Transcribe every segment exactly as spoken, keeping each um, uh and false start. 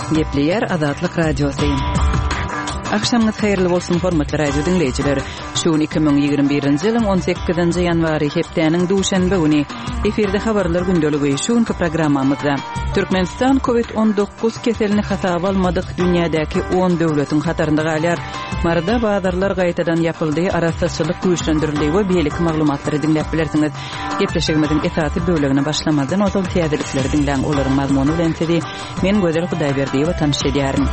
Gepleyer Azatlyk Radiosu. Akşamınız hayırlı bolsun hormatly radio dinleyijiler. Şu iki bin ýygrimi birinji ýylyň on sekizinji ýanwary hepdeniň duşanby güni eferde habarlar gündöligi şu programmamyzda Türkmenistan covid on dokuz keselini hasaba almadyk dünýädäki on döwletiň hatarynda galýar. Marada bazarlar gaýtadan ýapyldy, arasaçylyk güýçlendirildi we beýlik maglumatlary dinläp bilersiňiz. Gepleşigimiziň esasy bölegine başlamadan ozal täzelikleri dinläň olaryň mazmuny bilen sizi men Gözel Hudaýberdiýewa tanış edýärim.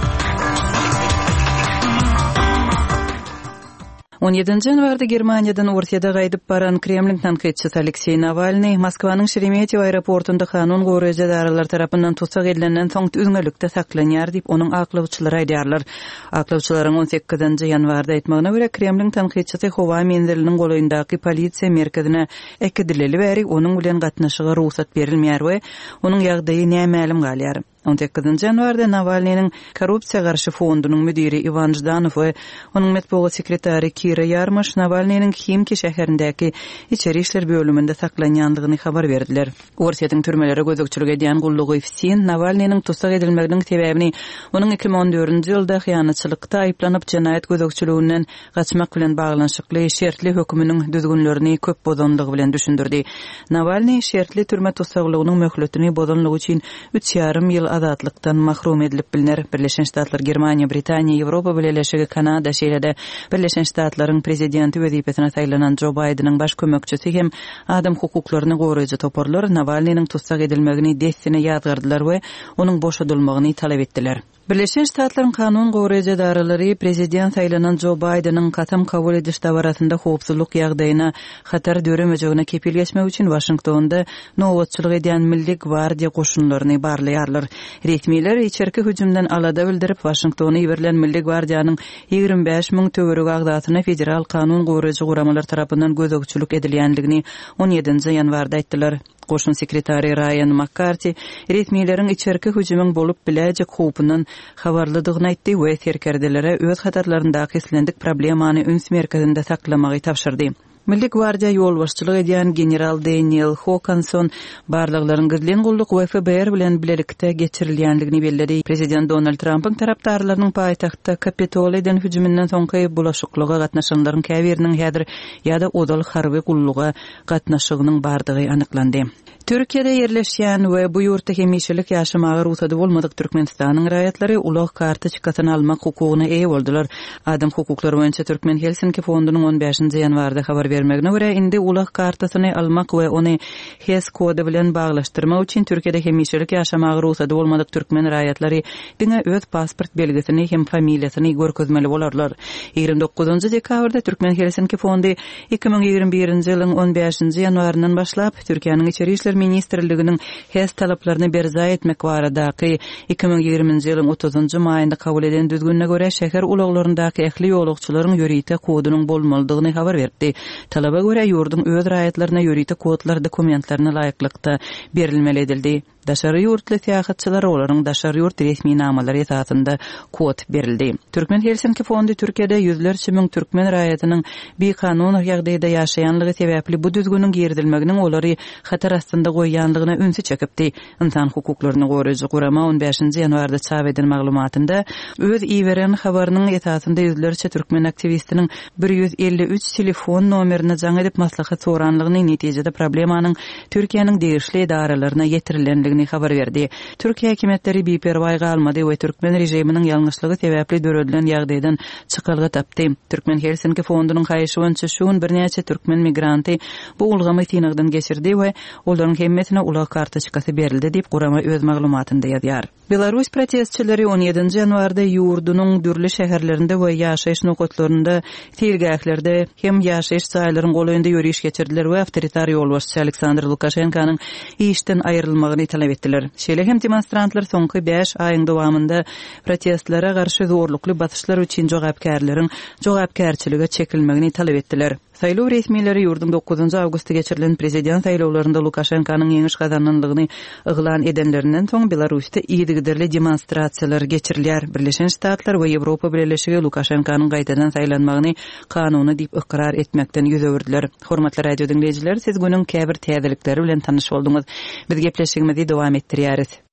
on ýedinji ýanwarda Germaniýadan Orsiýada gaýdyp baran Kremlin tanqidçisi Aleksey Navalny Moskwanyň Şeremetyewo aeroportunda kanun goraýjy daralar tarapyndan tutsak edilenden soň üzgünlükde saklanýar diýip onuň aklawçylary aýdýarlar. Aklawçylaryň on sekizinji ýanwarda aýtmagyna görä Kremlin tanqidçisi Howa menziliniň golaýyndaky polisiýa merkezine ekidileli bäri onuň bilen gatnaşyga ruhsat berilmeýär we onuň ýagdaýy nämälim galýar. on sekizinji ýanwarda Navalnyň korrupsiýa garşy fondunyň müdiri Ivan Jdanov we onuň matbuat sekretary Kira Yarmysh Navalnyň Ximki şäherindäki içeri işler bölüminde saklanýandygyny habar berdiler. Orsiýatyň türmelere gözükçülük edýän gullugy Fsin Navalnyň tutsak edilmeginiň sebäbini onuň iki bin on dördünji ýylda hyýanatçylykda aýplanyp jinaýat gözükçüliginden gaçmak bilen baglanyşykly şertli höküminiň düzgünlerini köp bozanlygy bilen düşündirdi. Navalny şertli türme tutsaklygynyň möhletini bozanlygy üçin üç ýarym ýyl azatlykdan mahrum edilip biliner. Birleşen Ştatlar, Germaniýa, Britaniýa, Ýewropa Birleşigi, Kanada şeýlede Birleşen Ştatlaryň prezidenti wezipetine saýlanan Joe Bidenyň baş kömekçisi hem adam hukuklaryny goraýjy toparlar Navalnyň tutsak edilmegini destine ýazgardylar we onuň boşadylmagyny talap etdiler. Birleşen Ştatlaryň kanun goraýjy daralary prezident saýlanan Joe Bidenyň katam kabul ediş dabarasynda howpsuzlyk ýagdaýyna hatar döremejegine kepil geçmek üçin Washingtonda nowatçylyk edýän Milli Gwardiýa goşunlaryny barlaýarlar. Resmiler içerki hüjümden alada bildirip Washingtona ýiberilen Milli Gwardiýanyň ýygrimi beş miň töwereg agdatyna federal kanun goraýjy guramalar tarapyndan gözegçilik edilýändigini on ýedinji ýanwarda aýtdylar. Goşun sekretary Ryan McCarthy resmiýetiň içerki hüjümüň bolup biläjek howpynyň habarladygyny aýtdy we serkerdelere öz hatarlaryndaky keslendik problemany üns merkezinde saklamagy tapşyrdy. Milli Gwardiýa ýolbaşçylyk edýän general Daniel Hawkinson barlyklaryň gizlen gulluk we F B R bilen bilelikde geçirilýändigini bellädi. Prezident Donald Trump'yň tarapdarlarynyň paýtagtda Kapitol eden hüjümünden soňky bulaşyklyga gatnaşanlaryň käbiriniň häzir ýa-da odal harby gulluga gatnaşygynyň bardygy anyklandy. Türkiýede yerleşýän we bu ýurtda hemişelik ýaşamagy ruhsady bolmadyk Türkmenistanyň raýatlary ulaq kartoçkasyny almak hukugyna eýe boldular. Adam hukuklary boýunça Türkmen Helsinki fondunyň on beşinji ýanwarda habar bermegine görä indi ulaq kartoçkasyny almak we ony H E S kody bilen baglaşdyrmak üçin Türkiýede hemişelik ýaşamagy ruhsady bolmadyk Türkmen raýatlary diňe öz pasport belgesini hem familiýasyny görkezmeli bolarlar. ýygrimi dokuzunji dekabrda Türkmen Helsinki fondy iki bin ýygrimi birinji ýylyň on beşinji ýanwaryndan başlap Türkiýanyň içeri işler ministrliginiň H E S talaplaryny berza etmek baradaky iki bin ýygrimiňji ýylyň otuzunji maýynda kabul eden düzgünne görä şäher ulaglaryndaky ähli ýolagçylaryň ýörite kodunyň bolmalydygyny habar berdi. Talaba görä ýurdun öz raýatlaryna ýörite kodlar dokumentlaryny laýyklykda berilmeli edildi. Daşary ýurtly tähatçylar olaryň daşary ýurt resmi namalary esasynda kod berildi. Türkmen Helsinki fondy Türkiýede ýüzlerçe miň türkmen raýatynyň bir kanun ýagdaýynda ýaşaýanlygy sebäpli bu düzgünüň girdilmeginiň olary hatar astynda goýýanlygyna ünsü çekipdi. Insan hukuklaryny goraýjy gurama on beşinji ýanwarda çap eden maglumatynda öz iýeren habarynyň esasynda ýüzlerçe türkmen aktivistiniň bir ýüz elli üç telefon nomerini jaň edip maslahat soranlygyny netijede problemanyň Türkiýanyň degişli idaralaryna ýetirilendigini habar berdi. Türkiýe häkimetleri biperwaýga almady we türkmen rejiminiň ýalňyşlygy sebäpli döredilen ýagdaýdan çykylgy tapdy. Türkmen Helsinki fondunyň haýyşy boýunça şuň birnäçe türkmen migranty bu ulgamy tinagdan geçirdi we olaryň hemmetine ulaq kartoçkasy berildi diýip gurama öz maglumatynda ýazýar. Belarus protestçileri on ýedinji ýanwarda ýurdunyň dürli şäherlerinde we ýaşaýyş nokatlarynda tergählerde hem ýaşaýyş saýlaryň golaýynda ýörüş geçirdiler we awtoritar ýolbaşçy Aleksandr Lukashenkanyň işden aýrylmagyny talap etdiler. Şeýle hem demonstrantlar soňky beş aýyň dowamında protestlara garşy zorlukly basyşlar üçin jogapkärleriň jogapkärçiligi çekilmegini talap etdiler. Saýlaw resmiýetleri ýurdun dokuzunji awgustda geçirilen prezident saýlawlarynda Lukashenkanyň ýeňiş gazananlygyny yglan edenlerinden soň Belarusda ýygyderli demonstrasiýalar geçirilýär. Birleşen Ştatlar we Ýewropa Birleşigi Lukashenkanyň gaýtadan saýlanmagyny kanuny diýip ikrar etmekden ýüz öwürdiler. Hormatly radio dinleýijiler, siz günüň käbir täzelikleri bilen tanyş bolduňyz. Biz gepleşigimizi dowam etdirýäris.